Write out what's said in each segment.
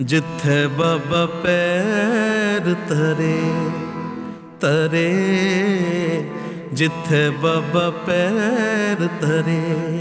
जिथे बाबा पैर धरे तरे, जिथे बाबा पैर धरे।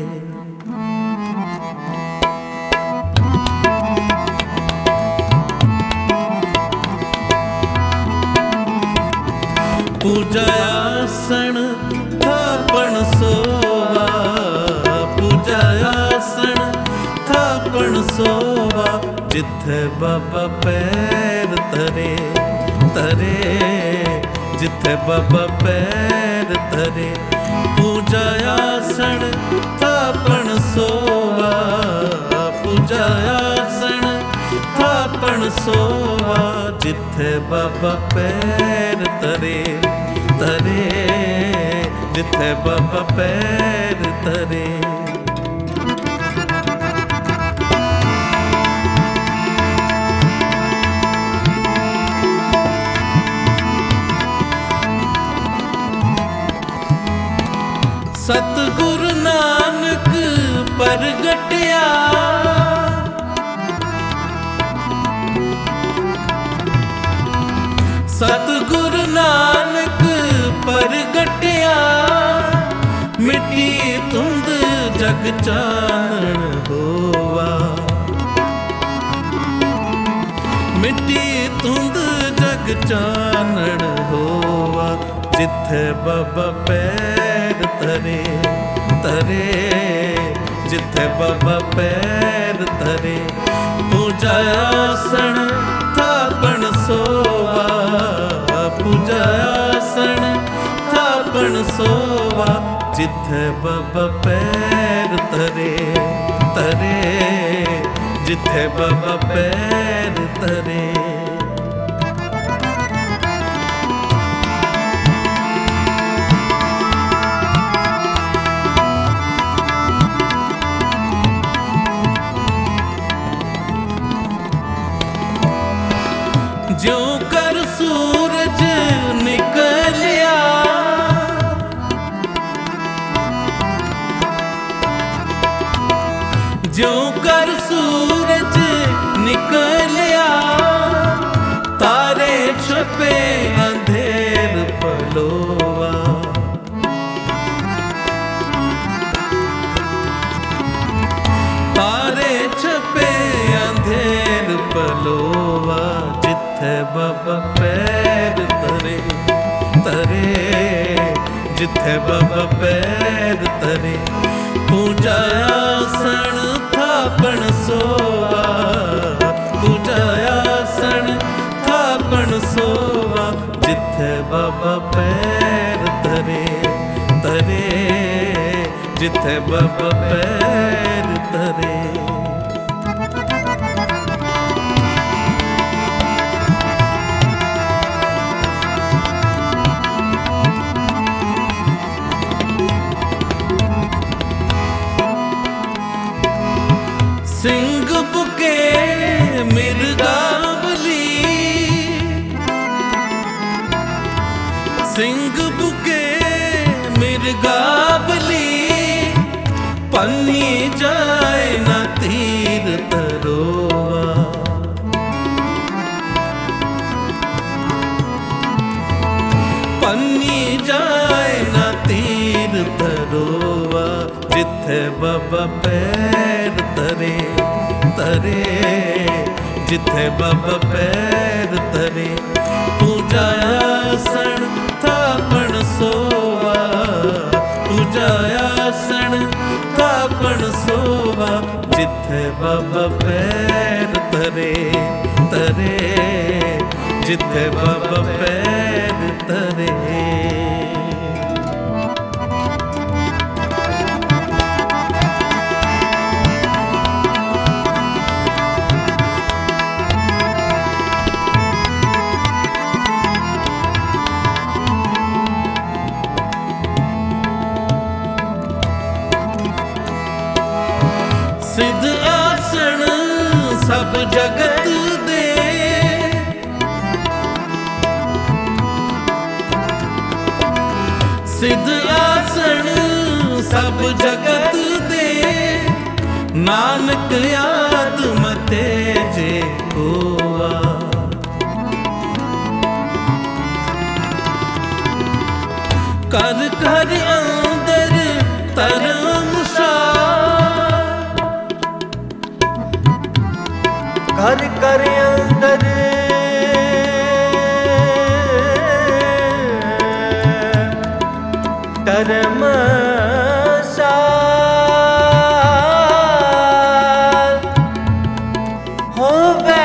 पूजा आसन थापण सोवा, पूजा आसन थापण सोवा। जिथे बाबा पैर धरे तरे, जिथे बाबा पैर धरे। पूजा आसन थापण सोवा, पूजा आसन थापण सोवा। जिथे बाबा पैर धरे तरे, जिथे बाबा पैर धरे। सतगुरु नानक प्रगटिया, सतगुरु नानक प्रगटिया। मिट्टी धुंध जग चानण होवा, मिट्टी धुंध जग चानण होवा। जिथे बाबा पैर धरे तरे, जिथे बाबा पैर धरे। पूजा आसन थापण सोवा, पूजा आसन थापण सोवा। जिथे बाबा पैर धरे तरे, जिथे बाबा पैर धरे। ज्यों कर सूरज निकलिया, ज्यों कर सूरज निकलिया। तारे छपे अंधेर पलोवा, तारे छपे अंधेर पलोवा। जिथे बाबा पैर धरे तरे, जिथे बाबा पैर धरे। पूजा आसन थापण सोवा, पूजा आसन थापण सोवा। जिथे बाबा पैर धरे तरे, जिथे बाबा पैर धरे। सिंह बुके मिर्गावली, सिंह बुके मिर्गावली। पन्नी जाए न तीर तरोवा, पन्नी जाए न तीर तरोवा। जिथे बाबा पैर धरे तरे, जिथे बाबा पैर धरे। पूजा आसन थापण सोवा, पूजा आसन थापण सोवा। जिथे बाबा पैर धरे तरे, जिथे बाबा पैर धरे। सिद्ध आसन सब जगत दे, सिद्ध आसन सब जगत दे। नानक याद मते जे कोआ। कर कर अंदर धर्मशाल, घर कर अंदर धर्मशाल होवे।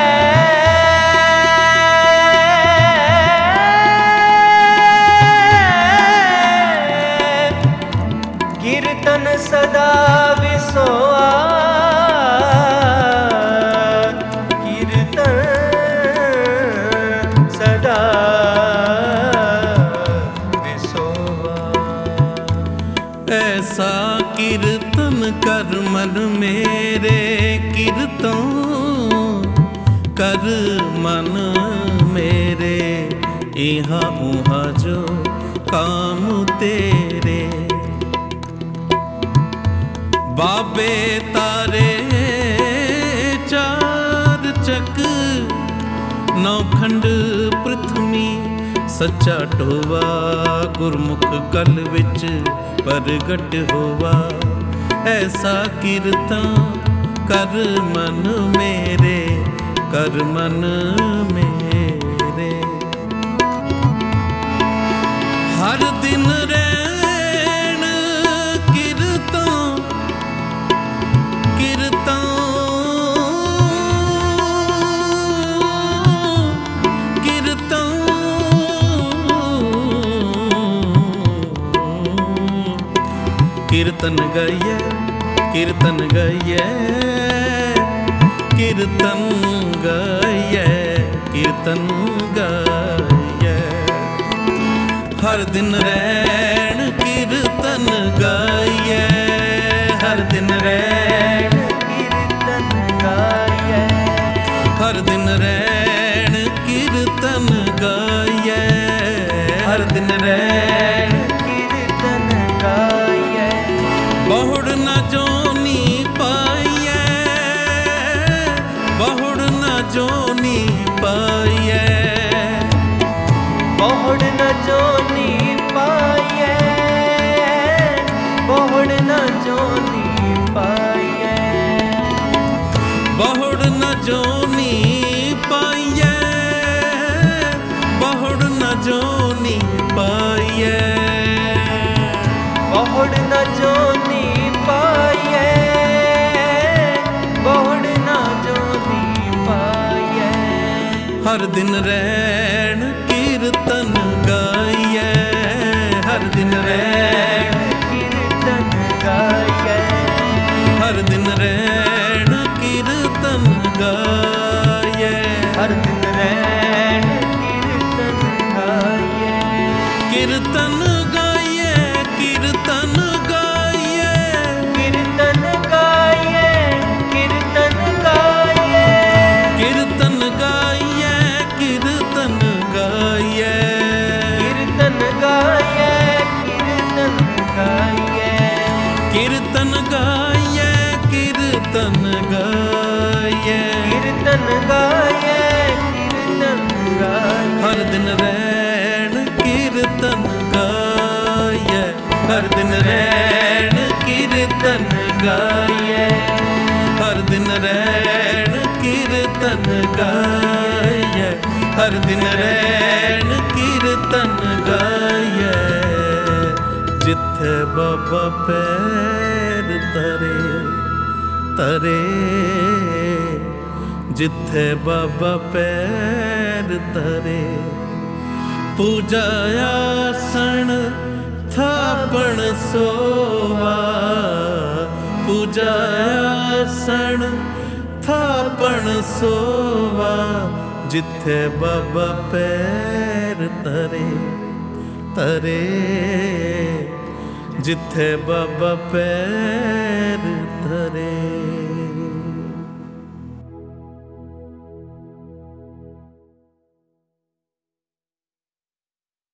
कीर्तन सदा विसोआ, कीर्तन सदा विसोआ। ऐसा कीर्तन कर मन मेरे, कीर्तन कर मन मेरे, यहाँ उहाँ जो काम तेरे। बाबे तारे चार चक, नौखंड पृथ्वी सच्चा टोवा, गुरमुख गल विच प्रगट होवा। ऐसा कीर्तन कर मन मेरे, कर मन मेरे। हर दिन रैन कीर्तन, कीर्तन कीर्तन कीर्तन गाइए, कीर्तन गाइए, कीर्तन गाइए, कीर्तन गाइए। हर दिन रैन कीर्तन गाइए, हर दिन रैन कीर्तन गाइए, हर दिन रैन कीर्तन गाइए, हर दिन रैन कीर्तन गाइए। बहुड़ न जोनी पाइए, बहुड़ न जोनी पाइए, बहुड़ न जोनी पाइए, बहुड़ न जोनी पाइए, बहुड़ न जोनी पाइए, बहुड़ न जोनी पाइए, बहुड़ न जोनी पाइए, बहुड़ न जोनी पाइए। हर दिन रैन कीर्तन गाइए, हर दिन रैन कीर्तन गाइए, हर दिन रैन कीर्तन गाइए, हर दिन रैन कीर्तन गाइए। कीर्तन गाइए, कीर्तन गाइए, कीर्तन गाइए, कीर्तन गाइए, कीर्तन गाइए, कीर्तन गाइए, कीर्तन गाइए, कीर्तन गाइए, कीर्तन गाइए, कीर्तन गाइए, कीर्तन गाइए, कीर्तन गाइए। हर दिन रैन कीर्तन गाइए, हर दिन रैन कीर्तन गाइए, हर दिन रैन कीर्तन गाइए, हर दिन रैन कीर्तन गाइए। जिथे बाबा पैर तरे तरे, जिथे बाबा पैर तरे, पूजा आसन थापण सोवा, पूजा आसन थापण सोवा। जिथे बाबा पैर तरे तरे, जिथे बाबा पैर तरे।